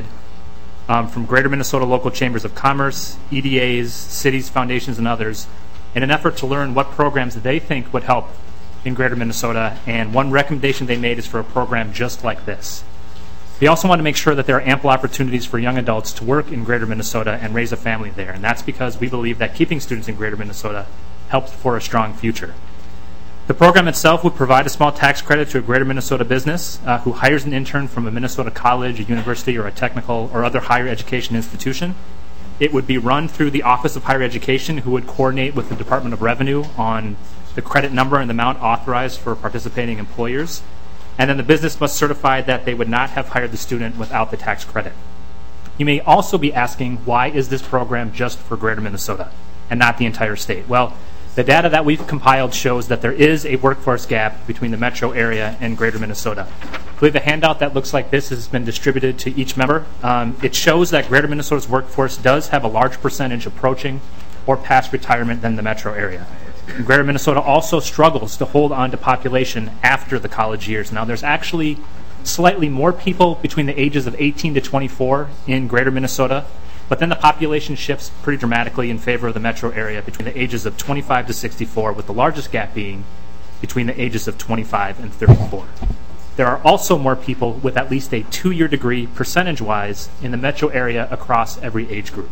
um, from Greater Minnesota local chambers of commerce, E D As, cities, foundations, and others in an effort to learn what programs they think would help in Greater Minnesota. And one recommendation they made is for a program just like this. We also want to make sure that there are ample opportunities for young adults to work in Greater Minnesota and raise a family there. And that's because we believe that keeping students in Greater Minnesota helps for a strong future. The program itself would provide a small tax credit to a Greater Minnesota business uh, who hires an intern from a Minnesota college, a university, or a technical or other higher education institution. It would be run through the Office of Higher Education, who would coordinate with the Department of Revenue on the credit number and the amount authorized for participating employers. And then the business must certify that they would not have hired the student without the tax credit. You may also be asking, why is this program just for Greater Minnesota and not the entire state? Well, the data that we've compiled shows that there is a workforce gap between the metro area and Greater Minnesota. I believe the handout that looks like this has been distributed to each member. Um, it shows that Greater Minnesota's workforce does have a large percentage approaching or past retirement than the metro area. Greater Minnesota also struggles to hold on to population after the college years. Now, there's actually slightly more people between the ages of eighteen to twenty-four in Greater Minnesota, but then the population shifts pretty dramatically in favor of the metro area between the ages of twenty-five to sixty-four, with the largest gap being between the ages of twenty-five and thirty-four. There are also more people with at least a two-year degree, percentage-wise, in the metro area across every age group.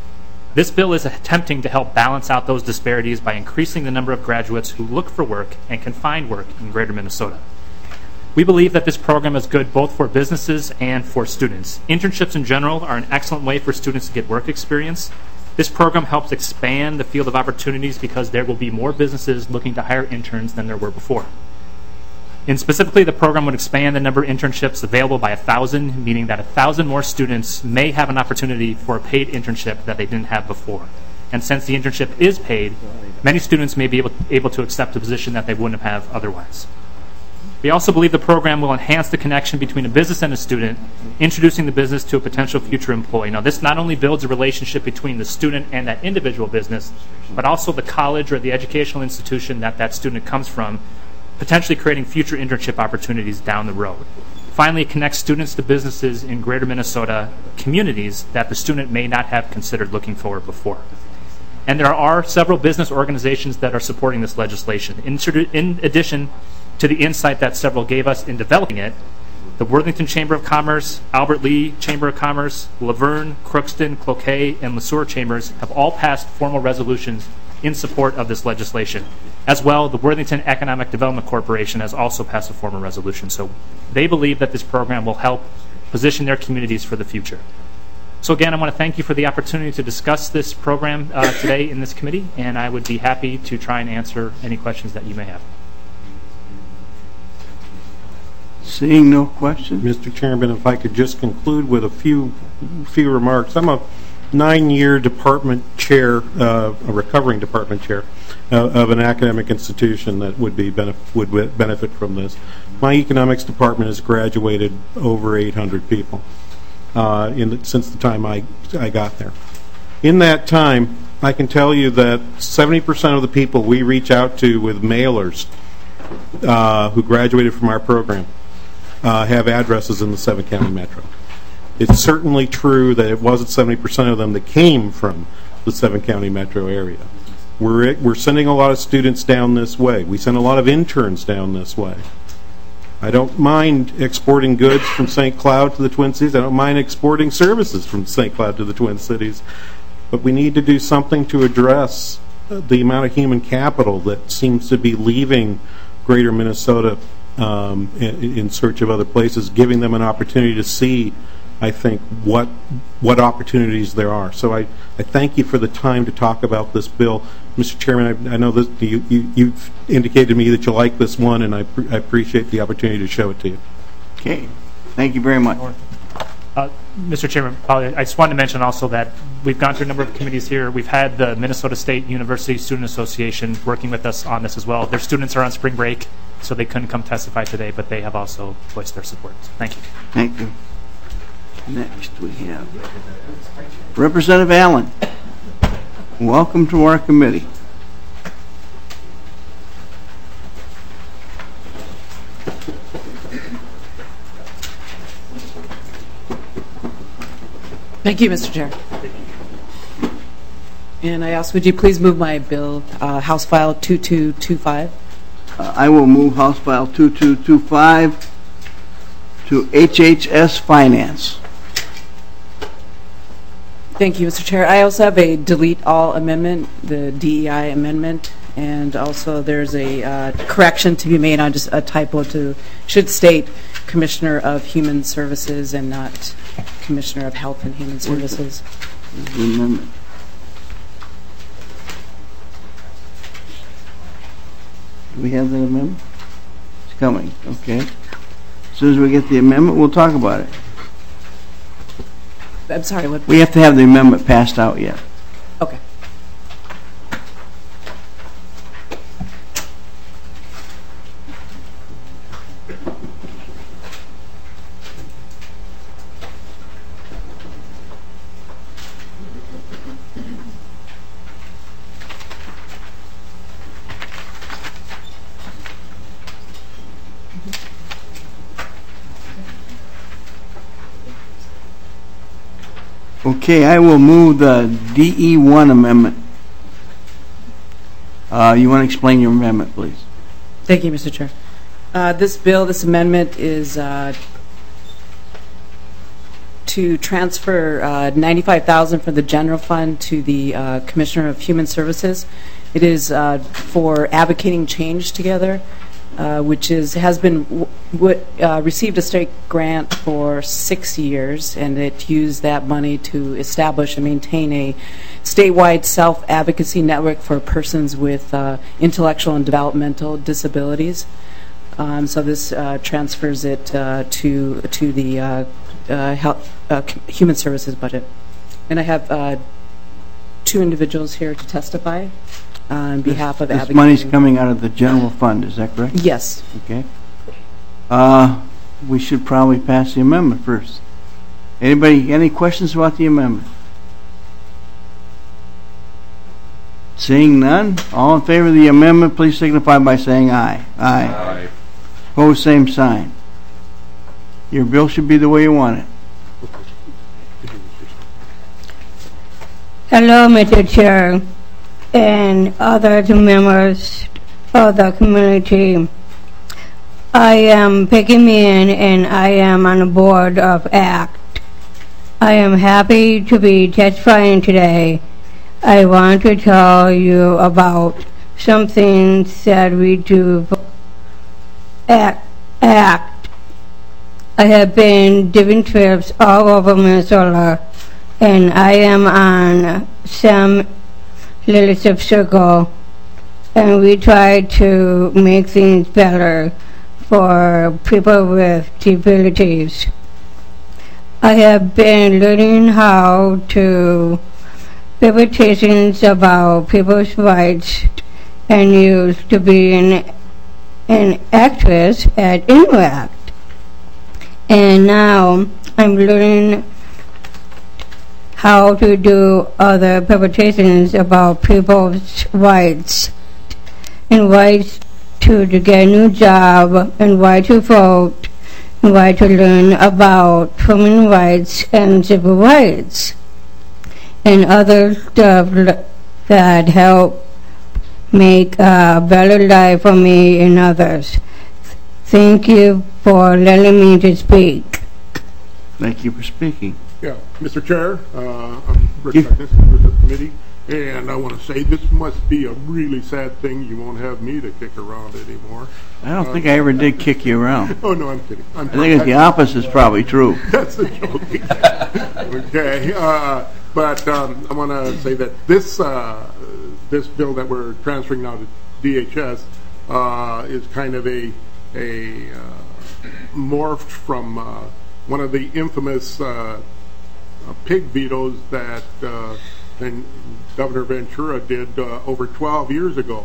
This bill is attempting to help balance out those disparities by increasing the number of graduates who look for work and can find work in Greater Minnesota. We believe that this program is good both for businesses and for students. Internships in general are an excellent way for students to get work experience. This program helps expand the field of opportunities because there will be more businesses looking to hire interns than there were before. And specifically, the program would expand the number of internships available by one thousand, meaning that one thousand more students may have an opportunity for a paid internship that they didn't have before. And since the internship is paid, many students may be able, able to accept a position that they wouldn't have otherwise. We also believe the program will enhance the connection between a business and a student, introducing the business to a potential future employee. Now, this not only builds a relationship between the student and that individual business, but also the college or the educational institution that that student comes from, potentially creating future internship opportunities down the road. Finally, it connects students to businesses in greater Minnesota communities that the student may not have considered looking for before. And there are several business organizations that are supporting this legislation. In, in addition to the insight that several gave us in developing it, the Worthington Chamber of Commerce, Albert Lee Chamber of Commerce, Laverne, Crookston, Cloquet, and LeSueur chambers have all passed formal resolutions in support of this legislation. As well, the Worthington Economic Development Corporation has also passed a formal resolution. So they believe that this program will help position their communities for the future. So again, I want to thank you for the opportunity to discuss this program uh, today in this committee, and I would be happy to try and answer any questions that you may have. Seeing no questions? Mister Chairman, if I could just conclude with a few few remarks. I'm a nine-year department chair, uh, a recovering department chair uh, of an academic institution that would be benef would benefit from this. My economics department has graduated over eight hundred people uh, in the, since the time I I got there. In that time, I can tell you that seventy percent of the people we reach out to with mailers uh, who graduated from our program Uh, have addresses in the seven county metro. It's certainly true that it wasn't seventy percent of them that came from the seven county metro area. We're, we're sending a lot of students down this way. We send a lot of interns down this way. I don't mind exporting goods from Saint Cloud to the Twin Cities. I don't mind exporting services from Saint Cloud to the Twin Cities. But we need to do something to address the amount of human capital that seems to be leaving greater Minnesota Um, in, in search of other places, giving them an opportunity to see, I think, what what opportunities there are. So I, I thank you for the time to talk about this bill. Mister Chairman, I, I know that you, you, you've indicated to me that you like this one, and I, I appreciate the opportunity to show it to you. Okay. Thank you very much. Uh, Mister Chairman, I just wanted to mention also that we've gone through a number of committees here. We've had the Minnesota State University Student Association working with us on this as well. Their students are on spring break, so they couldn't come testify today, but they have also voiced their support. Thank you. Thank you. Next we have Representative Allen. Welcome to our committee. Thank you, Mister Chair. And I ask, would you please move my bill, uh, House File two two two five? Uh, I will move House File two two two five to H H S Finance. Thank you, Mister Chair. I also have a delete all amendment, the D E I amendment, and also there's a uh, correction to be made on just a typo to, should state Commissioner of Human Services and not Commissioner of Health and Human Services. The amendment. Do we have that amendment? It's coming, okay. As soon as we get the amendment, we'll talk about it. I'm sorry, what? We have to have the amendment passed out yet. Okay. Okay, I will move the D E one amendment. Uh, you want to explain your amendment, please? Thank you, Mister Chair. Uh, this bill, this amendment is uh, to transfer uh, ninety-five thousand dollars from the general fund to the uh, Commissioner of Human Services. It is uh, for advocating change together, uh, which is has been w w uh, received a state grant for six years, and it used that money to establish and maintain a statewide self-advocacy network for persons with uh, intellectual and developmental disabilities. Um, so this uh, transfers it uh, to to the uh, uh, health, uh, human services budget. And I have uh, two individuals here to testify uh, on behalf of This advocating. money's coming out of the general fund, is that correct? Yes. Okay. Uh, we should probably pass the amendment first. Anybody, any questions about the amendment? Seeing none, all in favor of the amendment, please signify by saying aye. Aye. Aye. Opposed, same sign. Your bill should be the way you want it. Hello, Mister Chair, and other members of the community. I am Peggy Meehan, and I am on the board of ACT. I am happy to be testifying today. I want to tell you about some things that we do for ACT. ACT. I have been doing trips all over Minnesota, and I am on Sam Leadership Circle, and we try to make things better for people with disabilities. I have been learning how to presentations about people's rights and used to be an, an actress at Interact. And now I'm learning how to do other presentations about people's rights and rights to, to get a new job and right to vote and right to learn about human rights and civil rights and other stuff that help make a better life for me and others. Thank you for letting me to speak. Thank you for speaking. Yeah, Mister Chair, uh, I'm Rick Beckness, with the committee, and I want to say this must be a really sad thing. You won't have me to kick around anymore. I don't uh, think I ever did kick you around. Oh, no, I'm kidding. I'm I think it's the opposite is probably true. That's a joke. Okay, uh, but um, I want to say that this uh, this bill that we're transferring now to D H S uh, is kind of a a uh, morphed from uh, one of the infamous uh, uh, pig vetoes that uh, then Governor Ventura did uh, over twelve years ago.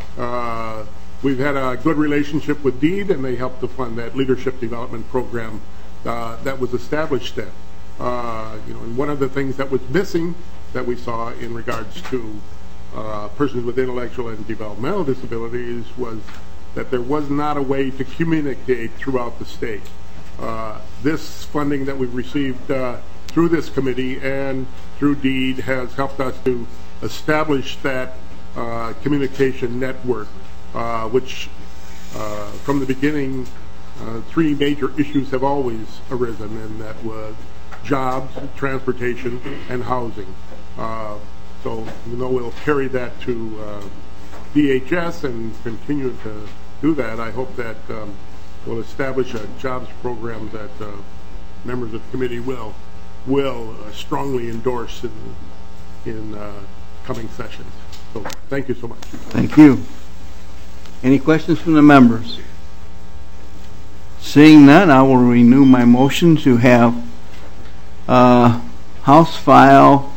Uh, we've had a good relationship with DEED, and they helped to fund that leadership development program uh, that was established then. Uh, you know, and one of the things that was missing that we saw in regards to uh, persons with intellectual and developmental disabilities was that there was not a way to communicate throughout the state. Uh, this funding that we've received uh, through this committee and through DEED has helped us to establish that uh, communication network, uh, which uh, from the beginning, uh, three major issues have always arisen, and that was jobs, transportation, and housing. Uh, so even though we'll carry that to uh, D H S and continue to do that, I hope that um, we'll establish a jobs program that uh, members of the committee will will uh, strongly endorse in, in uh, coming sessions. So thank you so much. Thank you. Any questions from the members? Seeing none, I will renew my motion to have uh, House File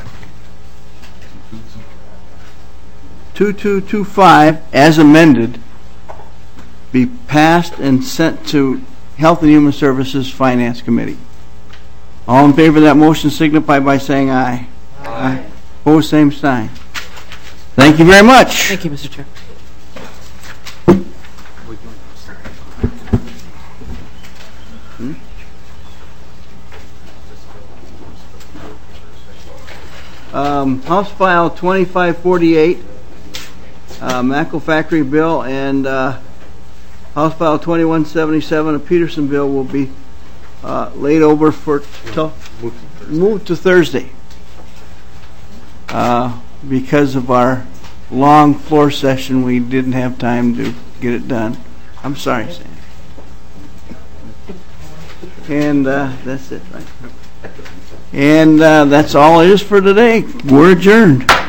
two two two five as amended be passed and sent to Health and Human Services Finance Committee. All in favor of that motion signify by saying aye. Aye. Aye. Opposed, same sign. Thank you very much. Thank you, Mister Chair. Hmm? Um, House File twenty-five forty-eight, uh, Mackle Factory Bill, and uh, House File twenty-one seventy-seven, a Peterson bill, will be uh, laid over for till, moved to Thursday uh, because of our long floor session. We didn't have time to get it done. I'm sorry, Sam. And uh, that's it, right? And uh, that's all it is for today. We're adjourned.